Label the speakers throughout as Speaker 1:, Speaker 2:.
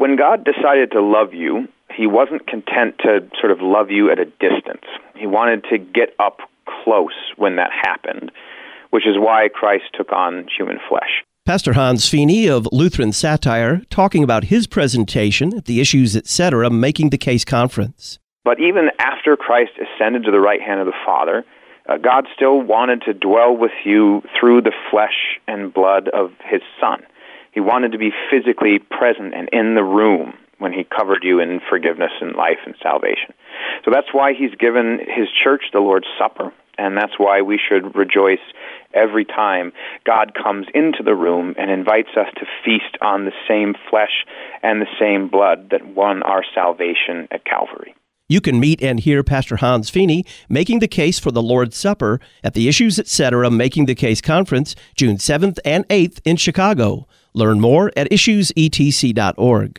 Speaker 1: When God decided to love you, he wasn't content to sort of love you at a distance. He wanted to get up close when that happened, which is why Christ took on human flesh.
Speaker 2: Pastor Hans Feeney of Lutheran Satire talking about his presentation at the Issues Etc. Making the Case conference.
Speaker 1: But even after Christ ascended to the right hand of the Father, God still wanted to dwell with you through the flesh and blood of his Son. He wanted to be physically present and in the room when he covered you in forgiveness and life and salvation. So that's why he's given his church the Lord's Supper, and that's why we should rejoice every time God comes into the room and invites us to feast on the same flesh and the same blood that won our salvation at Calvary.
Speaker 2: You can meet and hear Pastor Hans Feeney making the case for the Lord's Supper at the Issues Etc. Making the Case conference, June 7th and 8th in Chicago. Learn more at issuesetc.org.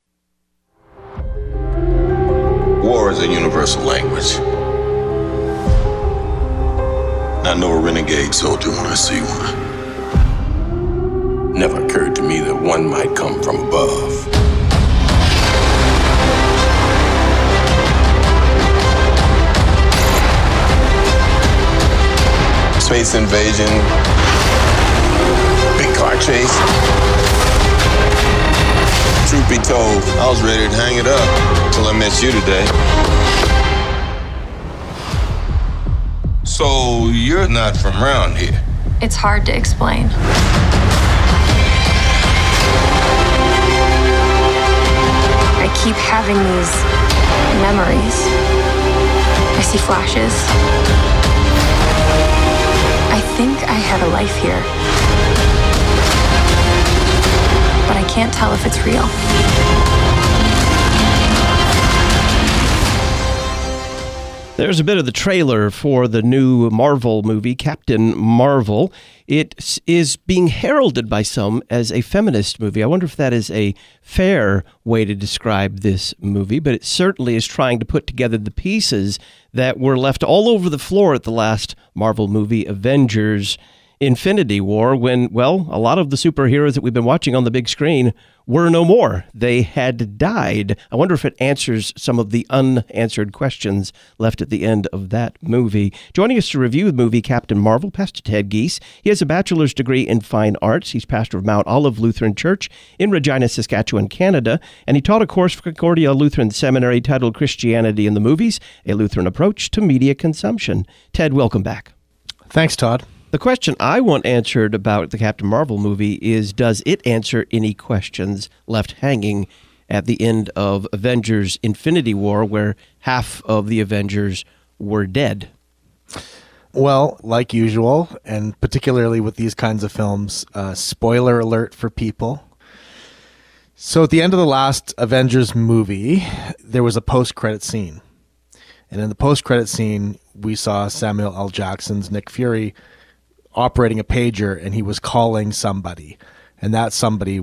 Speaker 3: War is a universal language. I know a renegade soldier when I see one. Never occurred to me that one might come from above. Space invasion, big car chase. Truth be told, I was ready to hang it up until I met you today. So you're not from around here?
Speaker 4: It's hard to explain. I keep having these memories. I see flashes. I think I had a life here. But I can't tell if it's real.
Speaker 2: There's a bit of the trailer for the new Marvel movie, Captain Marvel. It is being heralded by some as a feminist movie. I wonder if that is a fair way to describe this movie, but it certainly is trying to put together the pieces that were left all over the floor at the last Marvel movie, Avengers Infinity War, when, well, a lot of the superheroes that we've been watching on the big screen were no more. They had died. I wonder if it answers some of the unanswered questions left at the end of that movie. Joining us to review the movie Captain Marvel, Pastor Ted Giese. He has a bachelor's degree in fine arts. He's pastor of Mount Olive Lutheran Church in Regina, Saskatchewan, Canada, and he taught a course for Concordia Lutheran Seminary titled Christianity in the Movies, a Lutheran Approach to Media Consumption. Ted, welcome back.
Speaker 5: Thanks, Todd.
Speaker 2: The question I want answered about the Captain Marvel movie is, does it answer any questions left hanging at the end of Avengers Infinity War, where half of the Avengers were dead?
Speaker 5: Well, like usual, and particularly with these kinds of films, spoiler alert for people. So at the end of the last Avengers movie, there was a post-credit scene. And in the post-credit scene, we saw Samuel L. Jackson's Nick Fury operating a pager, and he was calling somebody, and that somebody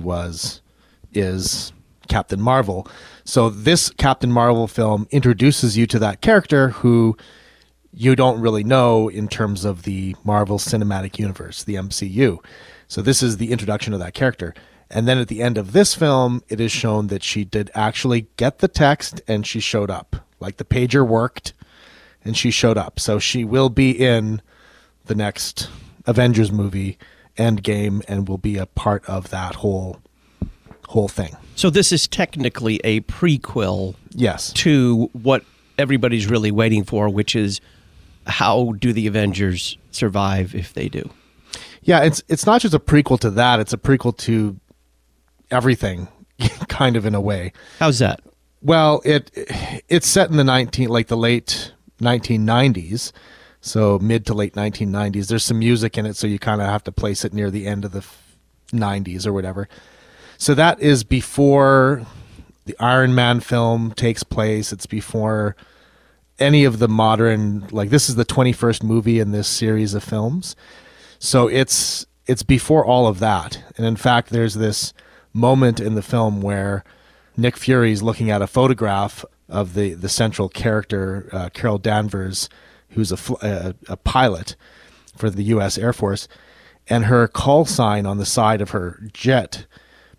Speaker 5: is Captain Marvel. So this Captain Marvel film introduces you to that character who you don't really know in terms of the Marvel Cinematic Universe, the MCU. So this is the introduction of that character. And then at the end of this film, it is shown that she did actually get the text and she showed up. Like the pager worked and she showed up. So she will be in the next Avengers movie, Endgame, and will be a part of that whole thing.
Speaker 2: So this is technically a prequel,
Speaker 5: yes,
Speaker 2: to what everybody's really waiting for, which is how do the Avengers survive if they do?
Speaker 5: Yeah, it's not just a prequel to that, it's a prequel to everything, kind of in a way.
Speaker 2: How's that?
Speaker 5: Well, it's set in the late 1990s. So mid to late 1990s. There's some music in it, so you kind of have to place it near the end of the 90s or whatever. So that is before the Iron Man film takes place. It's before any of the modern, like this is the 21st movie in this series of films. So it's before all of that. And in fact, there's this moment in the film where Nick Fury's looking at a photograph of the central character, Carol Danvers, who's a pilot for the U.S. Air Force, and her call sign on the side of her jet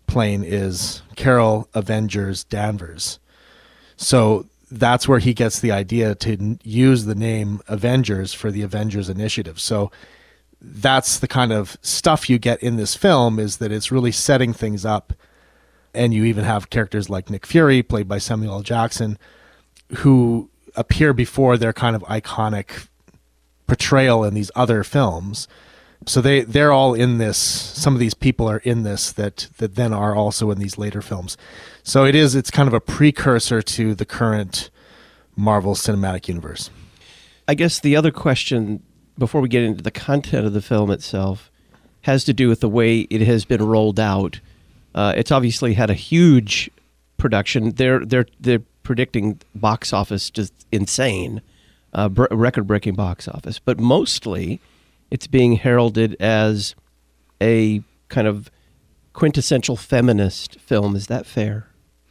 Speaker 5: playing is Carol Avengers Danvers. So that's where he gets the idea to use the name Avengers for the Avengers Initiative. So that's the kind of stuff you get in this film, is that it's really setting things up. And you even have characters like Nick Fury, played by Samuel L. Jackson, who appear before their kind of iconic portrayal in these other films. So they're all in this. Some of these people are in this that then are also in these later films. So it's kind of a precursor to the current Marvel Cinematic Universe.
Speaker 2: I guess the other question, before we get into the content of the film itself, has to do with the way it has been rolled out. It's obviously had a huge production. They're predicting box office just insane, record-breaking box office. But mostly, it's being heralded as a kind of quintessential feminist film. Is that fair?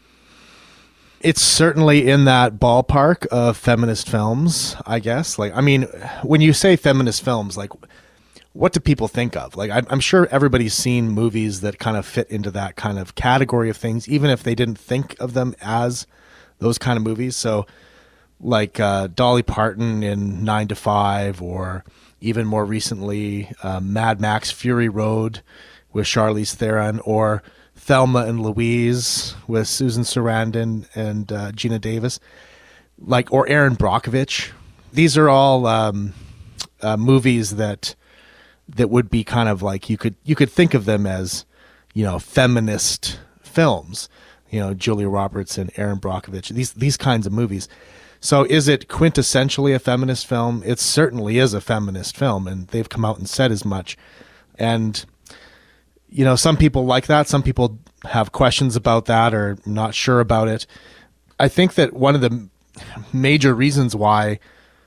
Speaker 5: It's certainly in that ballpark of feminist films, I guess. Like, I mean, when you say feminist films, like, what do people think of? Like, I'm sure everybody's seen movies that kind of fit into that kind of category of things, even if they didn't think of them as those kind of movies. So, like Dolly Parton in 9 to 5, or even more recently, Mad Max Fury Road with Charlize Theron, or Thelma and Louise with Susan Sarandon and Gina Davis, or Erin Brockovich. These are all movies that would be kind of like, you could think of them as, feminist films. Julia Roberts and Erin Brockovich. These kinds of movies. So is it quintessentially a feminist film? It certainly is a feminist film, and they've come out and said as much. And some people like that. Some people have questions about that or not sure about it. I think that one of the major reasons why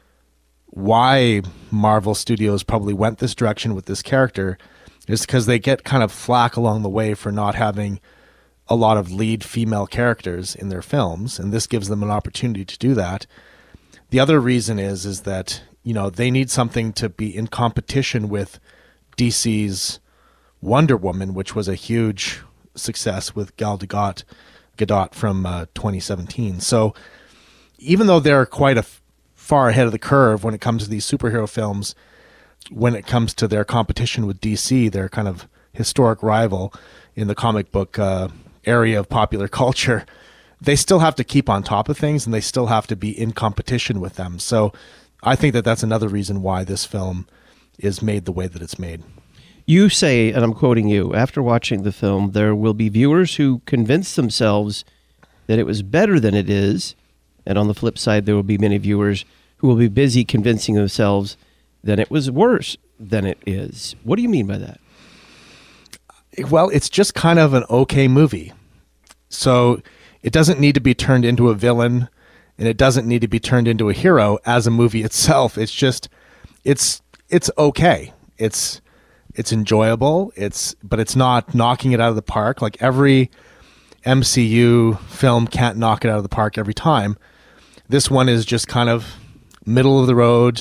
Speaker 5: Marvel Studios probably went this direction with this character is because they get kind of flack along the way for not having a lot of lead female characters in their films, and this gives them an opportunity to do that. The other reason is that, they need something to be in competition with DC's Wonder Woman, which was a huge success with Gal Gadot from 2017. So even though they're quite far ahead of the curve when it comes to these superhero films, when it comes to their competition with DC, their kind of historic rival in the comic book area of popular culture, they still have to keep on top of things, and they still have to be in competition with them. So I think that that's another reason why this film is made the way that it's made.
Speaker 2: You say, and I'm quoting you, after watching the film, there will be viewers who convince themselves that it was better than it is, and on the flip side, there will be many viewers who will be busy convincing themselves that it was worse than it is. What do you mean by that?
Speaker 5: Well, it's just kind of an okay movie. So it doesn't need to be turned into a villain, and it doesn't need to be turned into a hero as a movie itself. It's just, it's okay. It's enjoyable. But it's not knocking it out of the park. Like, every MCU film can't knock it out of the park every time. This one is just kind of middle of the road.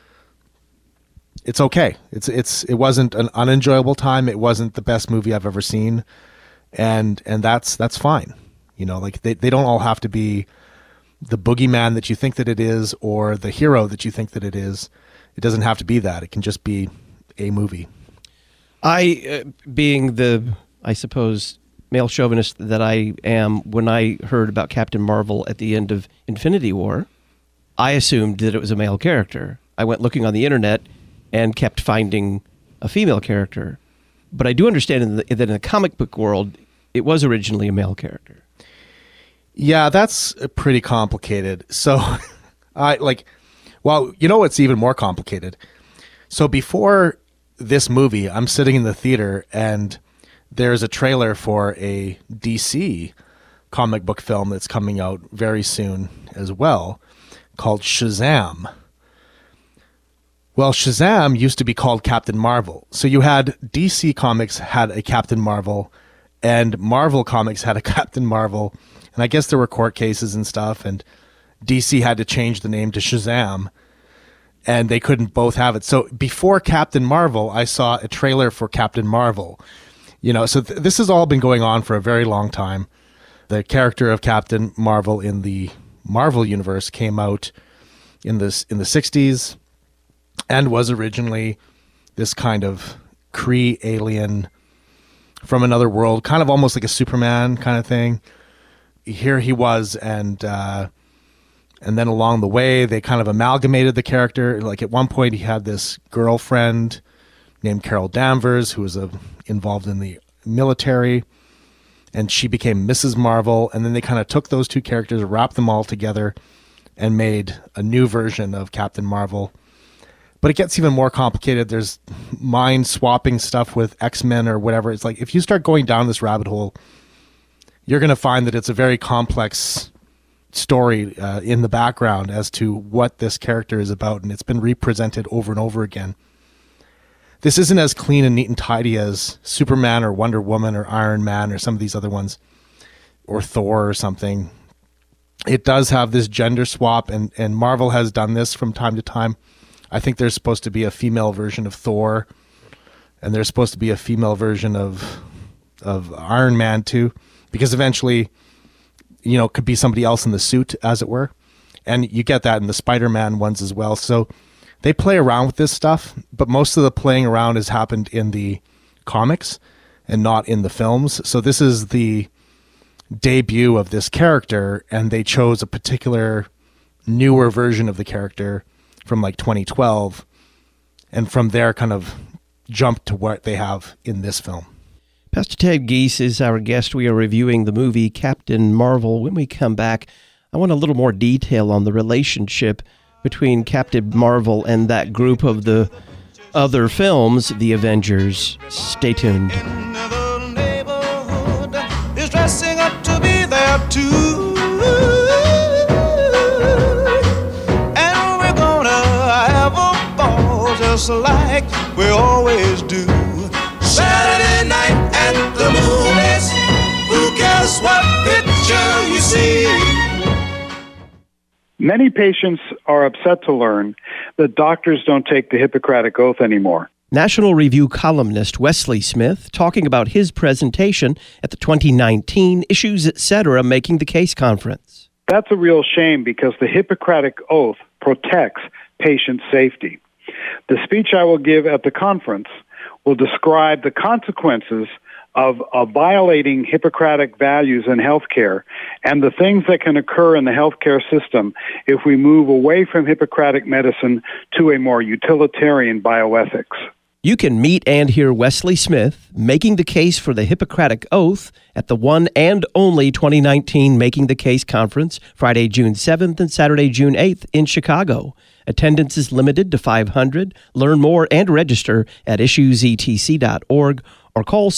Speaker 5: It's okay. It wasn't an unenjoyable time. It wasn't the best movie I've ever seen, and that's fine. They don't all have to be the boogeyman that you think that it is, or the hero that you think that it is. It doesn't have to be that. It can just be a movie.
Speaker 2: Being the, I suppose, male chauvinist that I am, when I heard about Captain Marvel at the end of Infinity War, I assumed that it was a male character. I went looking on the internet and kept finding a female character. But I do understand that in the comic book world, it was originally a male character.
Speaker 5: Yeah, that's pretty complicated. So, it's even more complicated. So before this movie, I'm sitting in the theater, and there's a trailer for a DC comic book film that's coming out very soon as well, called Shazam. Well, Shazam used to be called Captain Marvel. So you had DC Comics had a Captain Marvel, and Marvel Comics had a Captain Marvel. And I guess there were court cases and stuff, and DC had to change the name to Shazam, and they couldn't both have it. So before Captain Marvel, I saw a trailer for Captain Marvel. So this has all been going on for a very long time. The character of Captain Marvel in the Marvel Universe came out in the 60s and was originally this kind of Kree alien from another world, kind of almost like a Superman kind of thing. Here he was, and then along the way, they kind of amalgamated the character. Like at one point, he had this girlfriend named Carol Danvers, who was involved in the military, and she became Mrs. Marvel. And then they kind of took those two characters, wrapped them all together, and made a new version of Captain Marvel. But it gets even more complicated. There's mind-swapping stuff with X-Men or whatever. It's like, if you start going down this rabbit hole, you're going to find that it's a very complex story in the background as to what this character is about, and it's been represented over and over again. This isn't as clean and neat and tidy as Superman or Wonder Woman or Iron Man or some of these other ones, or Thor or something. It does have this gender swap, and Marvel has done this from time to time. I think there's supposed to be a female version of Thor, and there's supposed to be a female version of Iron Man too, because eventually, could be somebody else in the suit, as it were. And you get that in the Spider-Man ones as well. So they play around with this stuff, but most of the playing around has happened in the comics and not in the films. So this is the debut of this character, and they chose a particular newer version of the character from like 2012, and from there kind of jumped to what they have in this film.
Speaker 2: Pastor Ted Giese is our guest. We are reviewing the movie Captain Marvel. When we come back, I want a little more detail on the relationship between Captain Marvel and that group of the other films, the Avengers. Stay tuned.
Speaker 6: The neighborhood is dressing up to be there too. And we're gonna have a ball just like we always do. Saturday night at the movies, who cares what picture you see?
Speaker 7: Many patients are upset to learn that doctors don't take the Hippocratic Oath anymore.
Speaker 2: National Review columnist Wesley Smith talking about his presentation at the 2019 Issues Etc. Making the Case conference.
Speaker 7: That's a real shame because the Hippocratic Oath protects patient safety. The speech I will give at the conference will describe the consequences of violating Hippocratic values in healthcare and the things that can occur in the healthcare system if we move away from Hippocratic medicine to a more utilitarian bioethics.
Speaker 2: You can meet and hear Wesley Smith making the case for the Hippocratic Oath at the one and only 2019 Making the Case conference, Friday, June 7th and Saturday, June 8th in Chicago. Attendance is limited to 500. Learn more and register at issuesetc.org or call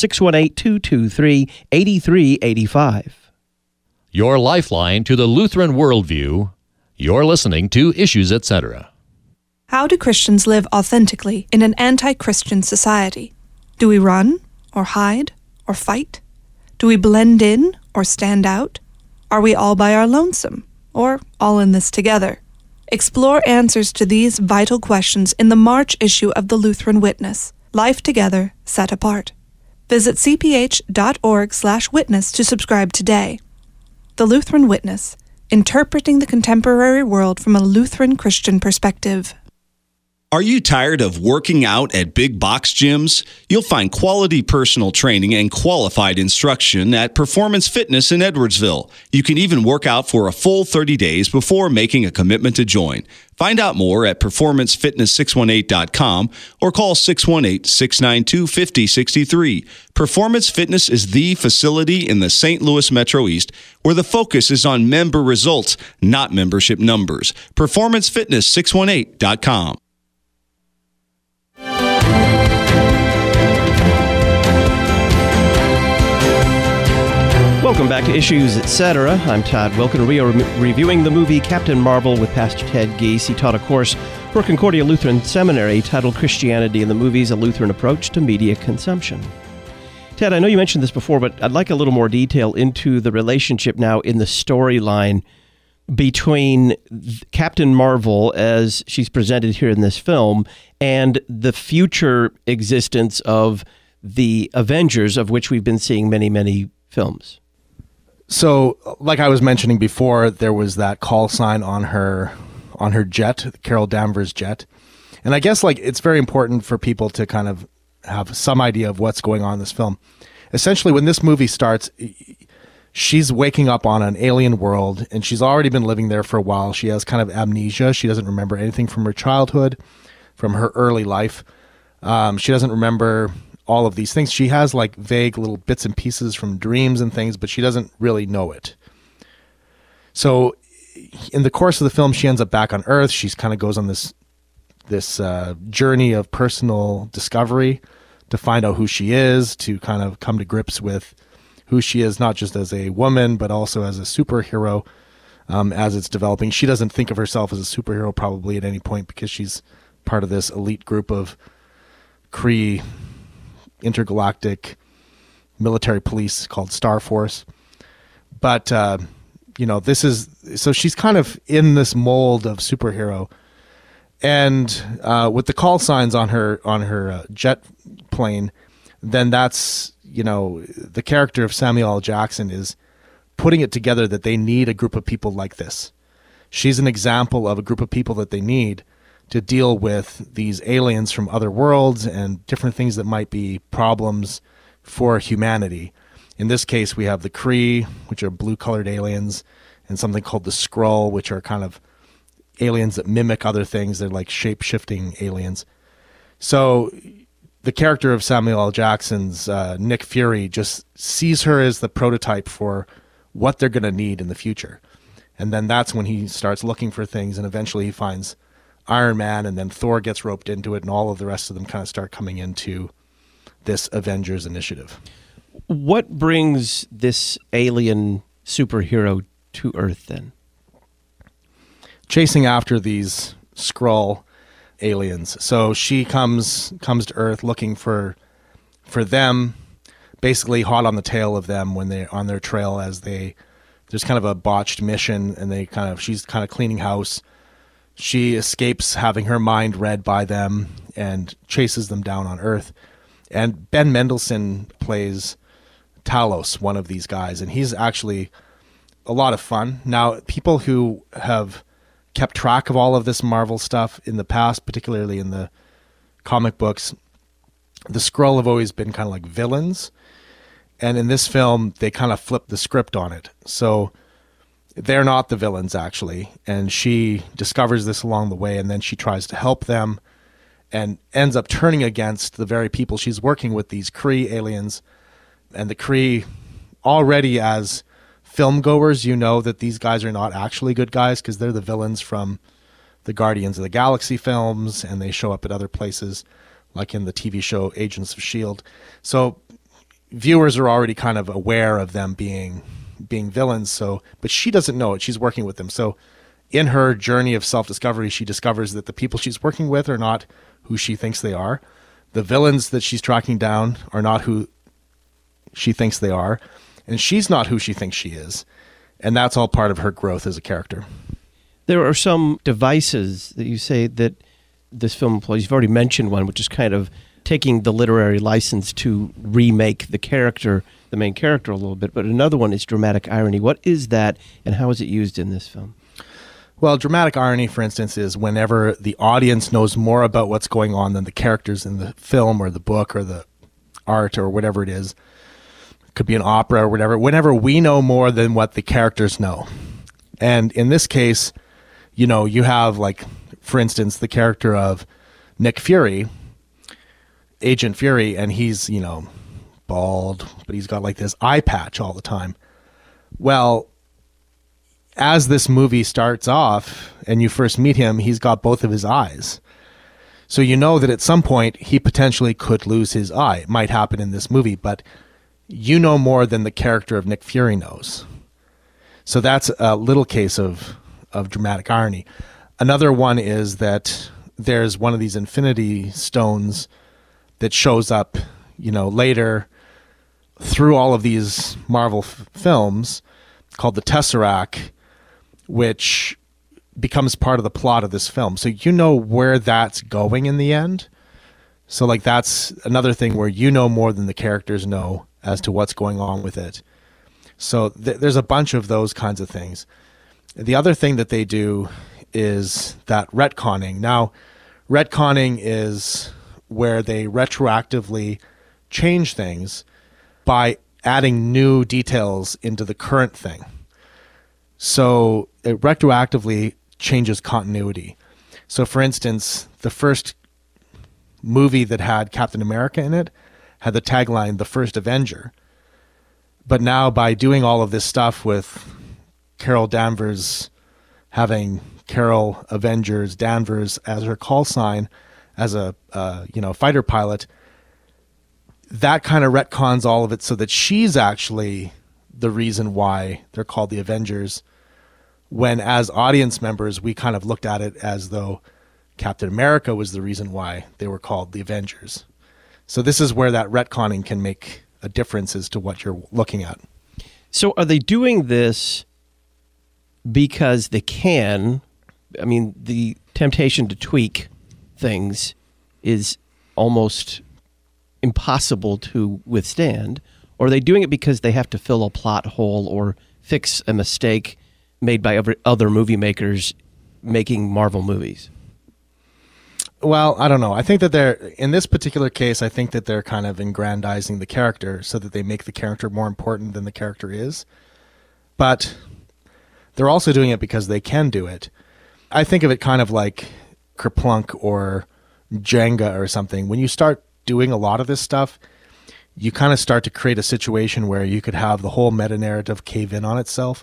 Speaker 2: 618-223-8385.
Speaker 8: Your lifeline to the Lutheran worldview. You're listening to Issues Etc.
Speaker 9: How do Christians live authentically in an anti-Christian society? Do we run, or hide, or fight? Do we blend in, or stand out? Are we all by our lonesome, or all in this together? Explore answers to these vital questions in the March issue of the Lutheran Witness, Life Together, Set Apart. Visit cph.org/witness to subscribe today. The Lutheran Witness, interpreting the contemporary world from a Lutheran Christian perspective.
Speaker 10: Are you tired of working out at big box gyms? You'll find quality personal training and qualified instruction at Performance Fitness in Edwardsville. You can even work out for a full 30 days before making a commitment to join. Find out more at performancefitness618.com or call 618-692-5063. Performance Fitness is the facility in the St. Louis Metro East where the focus is on member results, not membership numbers. Performancefitness618.com.
Speaker 2: Welcome back to Issues Etc. I'm Todd Wilken. We are reviewing the movie Captain Marvel with Pastor Ted Giese. He taught a course for Concordia Lutheran Seminary titled Christianity in the Movies, A Lutheran Approach to Media Consumption. Ted, I know you mentioned this before, but I'd like a little more detail into the relationship now in the storyline between Captain Marvel, as she's presented here in this film, and the future existence of the Avengers, of which we've been seeing many, many films.
Speaker 5: So, like I was mentioning before, there was that call sign on her jet, Carol Danvers' jet. And I guess like it's very important for people to kind of have some idea of what's going on in this film. Essentially, when this movie starts, she's waking up on an alien world, and she's already been living there for a while. She has kind of amnesia. She doesn't remember anything from her childhood, from her early life. She doesn't remember all of these things. She has like vague little bits and pieces from dreams and things, but she doesn't really know it. So in the course of the film, she ends up back on Earth. She kind of goes on this journey of personal discovery to find out who she is, to kind of come to grips with who she is, not just as a woman, but also as a superhero as it's developing. She doesn't think of herself as a superhero probably at any point because she's part of this elite group of Kree intergalactic military police called Star Force. But, so she's kind of in this mold of superhero. And with the call signs on her jet plane, then that's, the character of Samuel L. Jackson is putting it together that they need a group of people like this. She's an example of a group of people that they need to deal with these aliens from other worlds and different things that might be problems for humanity. In this case, we have the Kree, which are blue-colored aliens, and something called the Skrull, which are kind of aliens that mimic other things. They're like shape-shifting aliens. So the character of Samuel L. Jackson's Nick Fury just sees her as the prototype for what they're going to need in the future. And then that's when he starts looking for things, and eventually he finds Iron Man, and then Thor gets roped into it, and all of the rest of them kind of start coming into this Avengers initiative.
Speaker 2: What brings this alien superhero to Earth then?
Speaker 5: Chasing after these Skrull aliens. So she comes to Earth looking for them, basically hot on the tail of them when they're on their trail as there's kind of a botched mission, and she's kind of cleaning house. She escapes having her mind read by them and chases them down on Earth. And Ben Mendelsohn plays Talos, one of these guys, and he's actually a lot of fun. Now, people who have kept track of all of this Marvel stuff in the past, particularly in the comic books, the Skrull have always been kind of like villains. And in this film, they kind of flip the script on it. So they're not the villains, actually. And she discovers this along the way, and then she tries to help them and ends up turning against the very people she's working with, these Kree aliens. And the Kree, already as film goers, you know that these guys are not actually good guys because they're the villains from the Guardians of the Galaxy films, and they show up at other places, like in the TV show Agents of S.H.I.E.L.D. So viewers are already kind of aware of them being villains. So, but she doesn't know it. She's working with them. So in her journey of self-discovery, she discovers that the people she's working with are not who she thinks they are. The villains that she's tracking down are not who she thinks they are. And she's not who she thinks she is. And that's all part of her growth as a character.
Speaker 2: There are some devices that you say that this film employs. You've already mentioned one, which is kind of taking the literary license to remake the character, the main character, a little bit. But another one is dramatic irony. What is that, and how is it used in this film?
Speaker 5: Well, dramatic irony, for instance, is whenever the audience knows more about what's going on than the characters in the film or the book or the art or whatever it is. It could be an opera or whatever. Whenever we know more than what the characters know. And in this case, you have, like, for instance, the character of Nick Fury, Agent Fury, and he's, bald, but he's got like this eye patch all the time. Well, as this movie starts off and you first meet him, he's got both of his eyes. So you know that at some point he potentially could lose his eye. It might happen in this movie, but you know more than the character of Nick Fury knows. So that's a little case of dramatic irony. Another one is that there's one of these Infinity Stones that shows up, later through all of these Marvel films, called the Tesseract, which becomes part of the plot of this film. So you know where that's going in the end. So like that's another thing where you know more than the characters know as to what's going on with it. So there's a bunch of those kinds of things. The other thing that they do is that retconning. Now, retconning is where they retroactively change things by adding new details into the current thing. So it retroactively changes continuity. So for instance, the first movie that had Captain America in it had the tagline, "The First Avenger." But now by doing all of this stuff with Carol Danvers having Carol Avengers Danvers as her call sign as a fighter pilot, that kind of retcons all of it so that she's actually the reason why they're called the Avengers, when as audience members we kind of looked at it as though Captain America was the reason why they were called the Avengers. So this is where that retconning can make a difference as to what you're looking at.
Speaker 2: So are they doing this because they can? I mean, the temptation to tweak things is almost impossible to withstand. Or are they doing it because they have to fill a plot hole or fix a mistake made by other movie makers making Marvel movies?
Speaker 5: Well, I don't know. I think that in this particular case, I think that they're kind of aggrandizing the character so that they make the character more important than the character is. But they're also doing it because they can do it. I think of it kind of like Kerplunk or Jenga or something. When you start doing a lot of this stuff, you kind of start to create a situation where you could have the whole meta-narrative cave in on itself.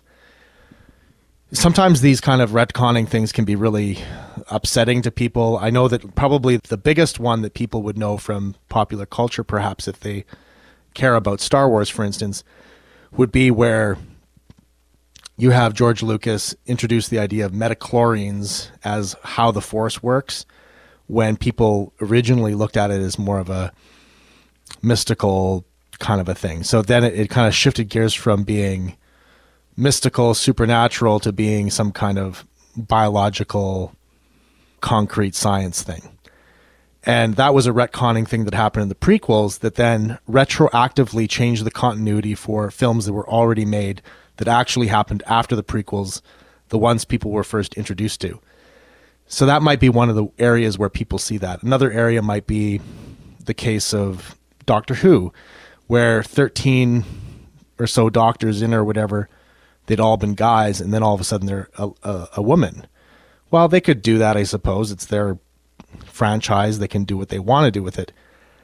Speaker 5: Sometimes these kind of retconning things can be really upsetting to people. I know that probably the biggest one that people would know from popular culture, perhaps if they care about Star Wars, for instance, would be where you have George Lucas introduce the idea of metachlorines as how the Force works, when people originally looked at it as more of a mystical kind of a thing. So then it kind of shifted gears from being mystical, supernatural, to being some kind of biological, concrete science thing. And that was a retconning thing that happened in the prequels that then retroactively changed the continuity for films that were already made that actually happened after the prequels, the ones people were first introduced to. So that might be one of the areas where people see that. Another area might be the case of Doctor Who, where 13 or so doctors in or whatever, they'd all been guys, and then all of a sudden they're a woman. Well, they could do that, I suppose. It's their franchise. They can do what they want to do with it.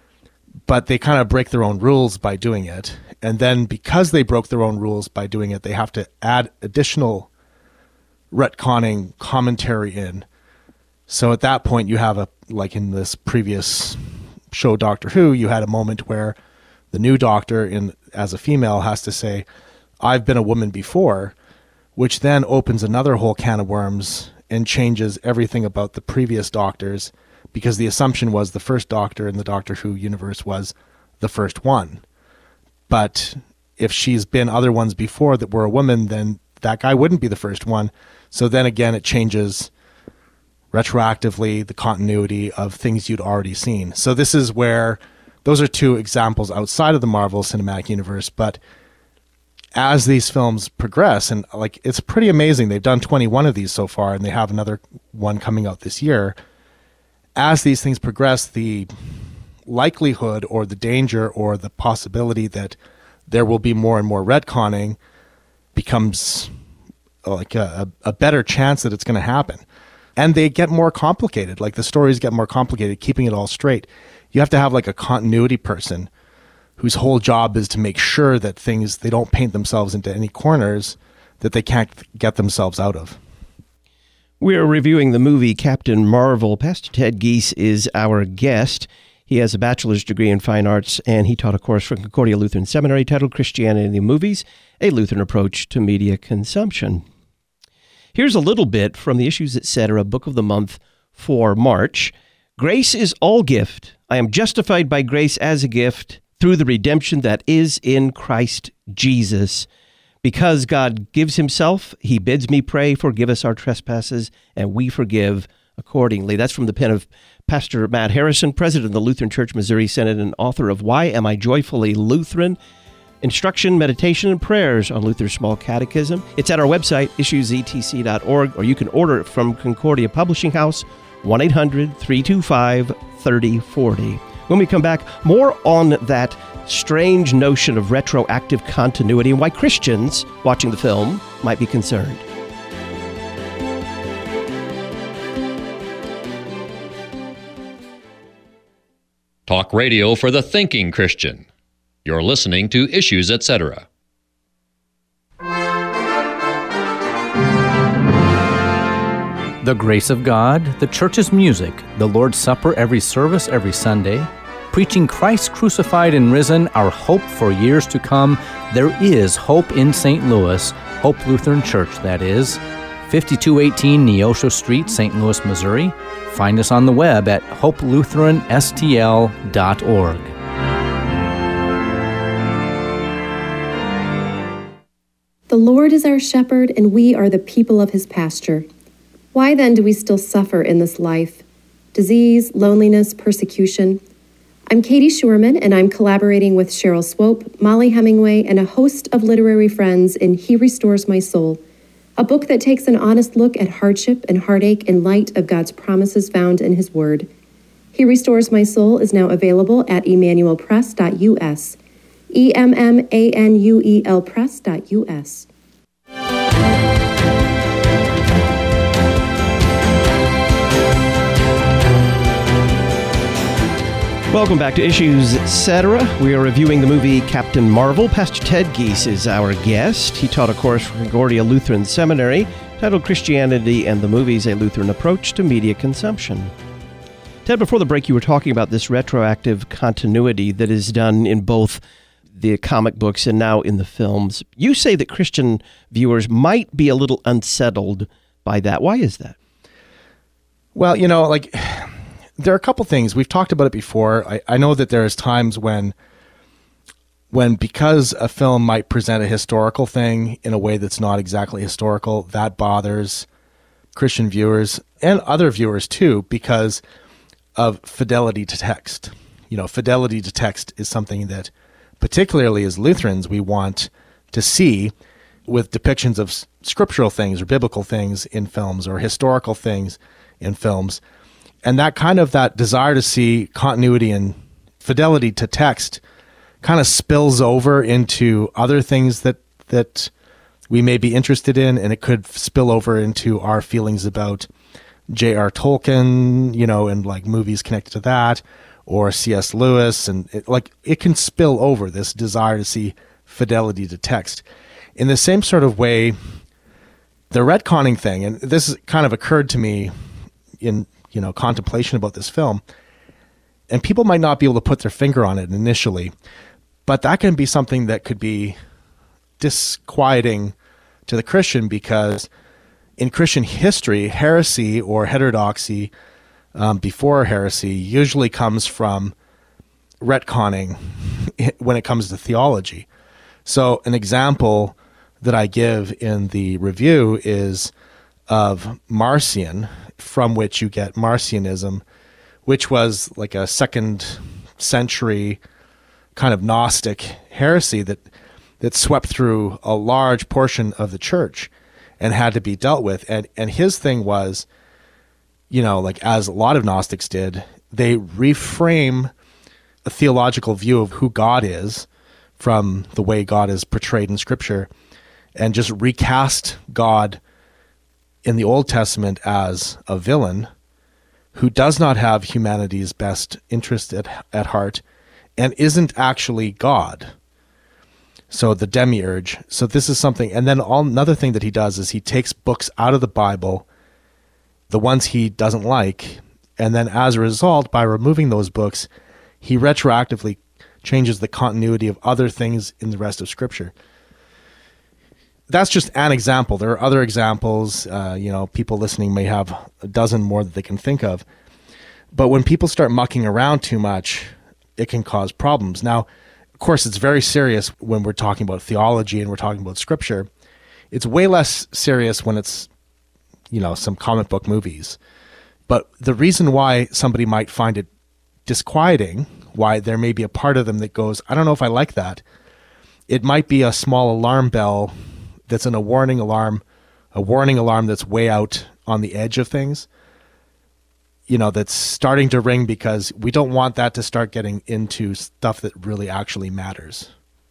Speaker 5: But they kind of break their own rules by doing it. And then because they broke their own rules by doing it, they have to add additional retconning commentary in. So at that point, you have like in this previous show, Doctor Who, you had a moment where the new doctor, as a female, has to say, "I've been a woman before," which then opens another whole can of worms and changes everything about the previous doctors, because the assumption was the first doctor in the Doctor Who universe was the first one. But if she's been other ones before that were a woman, then that guy wouldn't be the first one. So then again, it changes retroactively the continuity of things you'd already seen. So this is where those are two examples outside of the Marvel Cinematic Universe. But as these films progress, and like it's pretty amazing, they've done 21 of these so far, and they have another one coming out this year. As these things progress, the likelihood or the danger or the possibility that there will be more and more retconning becomes like a better chance that it's going to happen. And they get more complicated. Like the stories get more complicated, keeping it all straight. You have to have like a continuity person whose whole job is to make sure that things, they don't paint themselves into any corners that they can't get themselves out of.
Speaker 2: We're reviewing the movie Captain Marvel. Pastor Ted Giese is our guest. He has a bachelor's degree in fine arts, and he taught a course from Concordia Lutheran Seminary titled Christianity in the Movies, a Lutheran Approach to Media Consumption. Here's a little bit from the Issues Etc. Book of the Month for March. Grace is all gift. I am justified by grace as a gift through the redemption that is in Christ Jesus. Because God gives himself, he bids me pray, forgive us our trespasses, and we forgive accordingly. That's from the pen of Pastor Matt Harrison, president of the Lutheran Church Missouri Synod and author of Why Am I Joyfully Lutheran? Instruction, meditation, and prayers on Luther's Small Catechism. It's at our website, issuesetc.org, or you can order it from Concordia Publishing House, 1-800-325-3040. When we come back, more on that strange notion of retroactive continuity and why Christians watching the film might be concerned.
Speaker 8: Talk radio for the thinking Christian. You're listening to Issues, Etc.
Speaker 11: The grace of God, the church's music, the Lord's Supper every service every Sunday, preaching Christ crucified and risen, our hope for years to come. There is hope in St. Louis, Hope Lutheran Church, that is. 5218 Neosho Street, St. Louis, Missouri. Find us on the web at hopelutheranstl.org.
Speaker 12: The Lord is our shepherd, and we are the people of his pasture. Why then do we still suffer in this life? Disease, loneliness, persecution. I'm Katie Schurman, and I'm collaborating with Cheryl Swope, Molly Hemingway, and a host of literary friends in He Restores My Soul, a book that takes an honest look at hardship and heartache in light of God's promises found in his word. He Restores My Soul is now available at emmanuelpress.us, EMMANUEL press.us.
Speaker 2: Welcome back to Issues, Etc. We are reviewing the movie Captain Marvel. Pastor Ted Giese is our guest. He taught a course for Concordia Lutheran Seminary titled Christianity and the Movies, a Lutheran Approach to Media Consumption. Ted, before the break, you were talking about this retroactive continuity that is done in both the comic books and now in the films. You say that Christian viewers might be a little unsettled by that. Why is that?
Speaker 5: Well, there are a couple things. We've talked about it before. I know that there's times when because a film might present a historical thing in a way that's not exactly historical, that bothers Christian viewers and other viewers too, because of fidelity to text. Fidelity to text is something that, particularly as Lutherans, we want to see with depictions of scriptural things or biblical things in films or historical things in films. And that desire to see continuity and fidelity to text kind of spills over into other things that we may be interested in, and it could spill over into our feelings about J.R. Tolkien, and like movies connected to that, or C.S. Lewis, and it can spill over, this desire to see fidelity to text. In the same sort of way, the retconning thing, and this kind of occurred to me in contemplation about this film, and people might not be able to put their finger on it initially, but that can be something that could be disquieting to the Christian, because in Christian history, heresy or heterodoxy before heresy usually comes from retconning when it comes to theology. So an example that I give in the review is of Marcion, from which you get Marcionism, which was like a 2nd century kind of Gnostic heresy that swept through a large portion of the church and had to be dealt with. And his thing was, as a lot of Gnostics did, they reframe a theological view of who God is from the way God is portrayed in Scripture, and just recast God in the Old Testament as a villain who does not have humanity's best interest at heart and isn't actually God. So the demiurge. So this is something. And then another thing that he does is he takes books out of the Bible, the ones he doesn't like, and then as a result, by removing those books, he retroactively changes the continuity of other things in the rest of Scripture. That's just an example. There are other examples. People listening may have a dozen more that they can think of. But when people start mucking around too much, it can cause problems. Now, of course, it's very serious when we're talking about theology and we're talking about Scripture. It's way less serious when it's, some comic book movies. But the reason why somebody might find it disquieting, why there may be a part of them that goes, I don't know if I like that, it might be a small alarm bell that's a warning alarm that's way out on the edge of things, that's starting to ring, because we don't want that to start getting into stuff that really actually matters.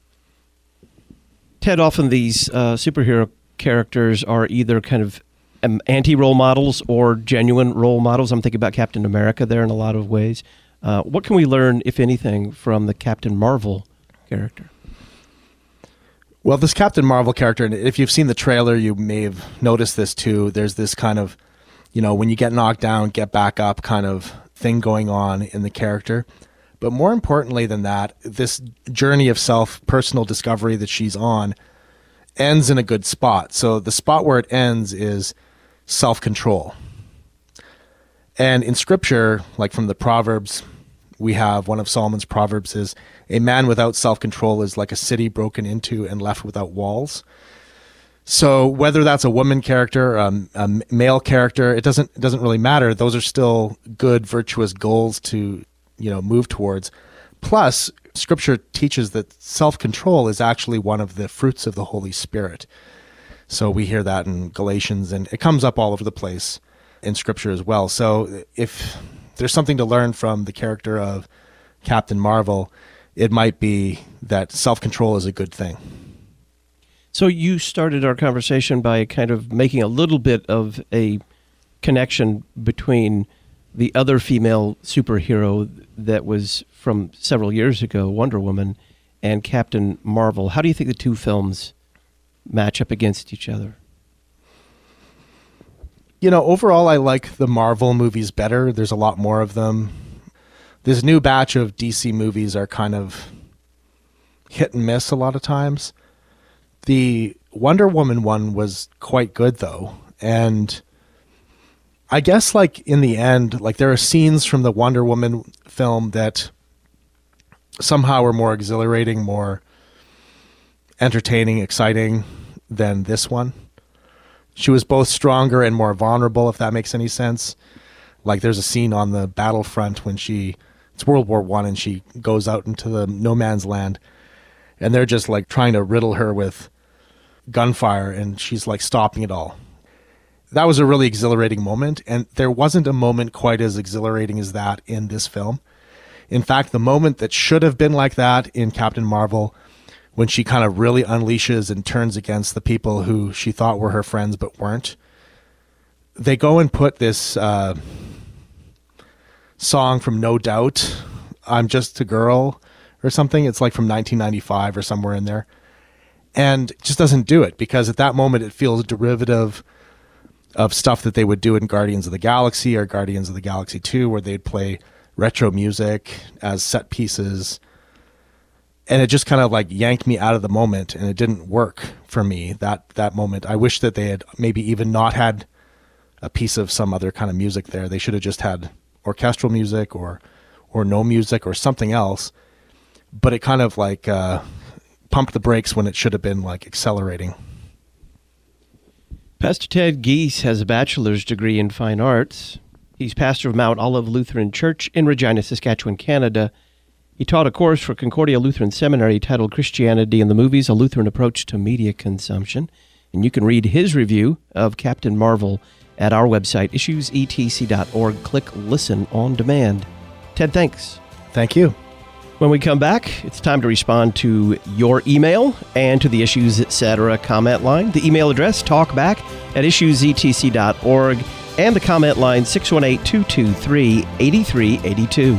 Speaker 2: Ted, often these superhero characters are either kind of anti-role models or genuine role models. I'm thinking about Captain America there in a lot of ways. What can we learn, if anything, from the Captain Marvel character?
Speaker 5: Well, this Captain Marvel character, and if you've seen the trailer, you may have noticed this too. There's this kind of, when you get knocked down, get back up kind of thing going on in the character. But more importantly than that, this journey of personal discovery that she's on ends in a good spot. So the spot where it ends is self-control. And in Scripture, like from the Proverbs, we have one of Solomon's Proverbs is, a man without self-control is like a city broken into and left without walls. So whether that's a woman character, a male character, it doesn't really matter. Those are still good, virtuous goals to move towards. Plus, Scripture teaches that self-control is actually one of the fruits of the Holy Spirit. So we hear that in Galatians, and it comes up all over the place in Scripture as well. So if there's something to learn from the character of Captain Marvel, it might be that self-control is a good thing.
Speaker 2: So you started our conversation by kind of making a little bit of a connection between the other female superhero that was from several years ago, Wonder Woman, and Captain Marvel. How do you think the two films match up against each other?
Speaker 5: Overall, I like the Marvel movies better. There's a lot more of them. This new batch of DC movies are kind of hit and miss a lot of times. The Wonder Woman one was quite good, though. And I guess, in the end, there are scenes from the Wonder Woman film that somehow are more exhilarating, more entertaining, exciting than this one. She was both stronger and more vulnerable, if that makes any sense. There's a scene on the battlefront when it's World War I, and she goes out into the no man's land, and they're just trying to riddle her with gunfire, and she's stopping it all. That was a really exhilarating moment, and there wasn't a moment quite as exhilarating as that in this film. In fact, the moment that should have been like that in Captain Marvel, when she kind of really unleashes and turns against the people who she thought were her friends but weren't, they go and put this song from No Doubt, I'm Just a Girl or something. It's from 1995 or somewhere in there. And it just doesn't do it, because at that moment it feels derivative of stuff that they would do in Guardians of the Galaxy or Guardians of the Galaxy 2, where they'd play retro music as set pieces. And it just kind of yanked me out of the moment, and it didn't work for me, that moment. I wish that they had maybe even not had a piece of some other kind of music there. They should have just had orchestral music or no music or something else. But it kind of pumped the brakes when it should have been accelerating.
Speaker 2: Pastor Ted Gies has a bachelor's degree in fine arts. He's pastor of Mount Olive Lutheran Church in Regina, Saskatchewan, Canada. He taught a course for Concordia Lutheran Seminary titled Christianity in the Movies, A Lutheran Approach to Media Consumption. And you can read his review of Captain Marvel at our website, issuesetc.org. Click Listen on Demand. Ted, thanks.
Speaker 5: Thank you.
Speaker 2: When we come back, it's time to respond to your email and to the Issues Etc. comment line. The email address, talkback@issuesetc.org, and the comment line, 618-223-8382.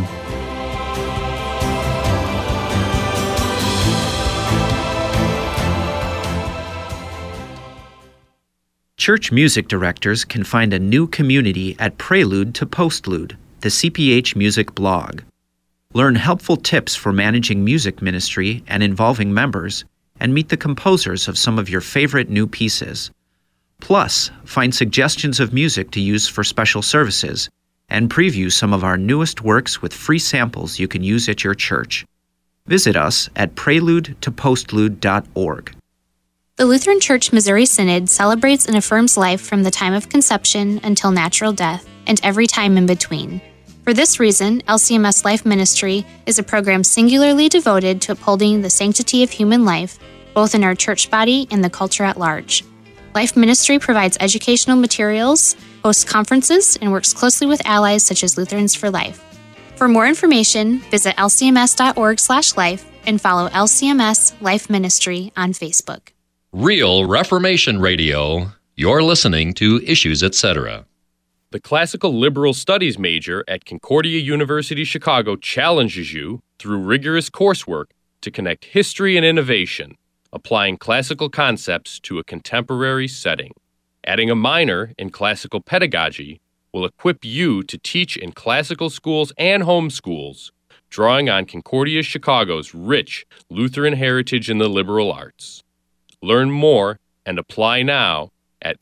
Speaker 13: Church music directors can find a new community at Prelude to Postlude, the CPH Music blog. Learn helpful tips for managing music ministry and involving members, and meet the composers of some of your favorite new pieces. Plus, find suggestions of music to use for special services, and preview some of our newest works with free samples you can use at your church. Visit us at preludetopostlude.org.
Speaker 14: The Lutheran Church Missouri Synod celebrates and affirms life from the time of conception until natural death. and every time in between. For this reason, LCMS Life Ministry is a program singularly devoted to upholding the sanctity of human life, both in our church body and the culture at large. Life Ministry provides educational materials, hosts conferences, and works closely with allies such as Lutherans for Life. For more information, visit lcms.org/life and follow LCMS Life Ministry on Facebook.
Speaker 8: Real Reformation Radio. You're listening to Issues, Etc.
Speaker 15: The Classical Liberal Studies major at Concordia University Chicago challenges you, through rigorous coursework, to connect history and innovation, applying classical concepts to a contemporary setting. Adding a minor in classical pedagogy will equip you to teach in classical schools and home schools, drawing on Concordia Chicago's rich Lutheran heritage in the liberal arts. Learn more and apply now at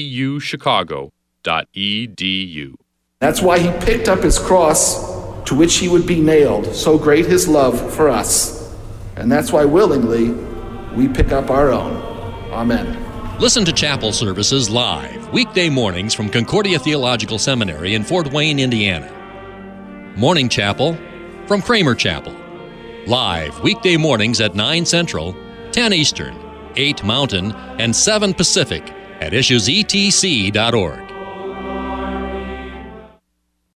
Speaker 15: cuchicago.edu.
Speaker 16: That's why he picked up his cross to which he would be nailed. So great his love for us. And that's why willingly we pick up our own. Amen.
Speaker 8: Listen to chapel services live, weekday mornings from Concordia Theological Seminary in Fort Wayne, Indiana. Morning chapel from Kramer Chapel. Live weekday mornings at 9 Central, 10 Eastern, 8 Mountain, and 7 Pacific at issuesetc.org.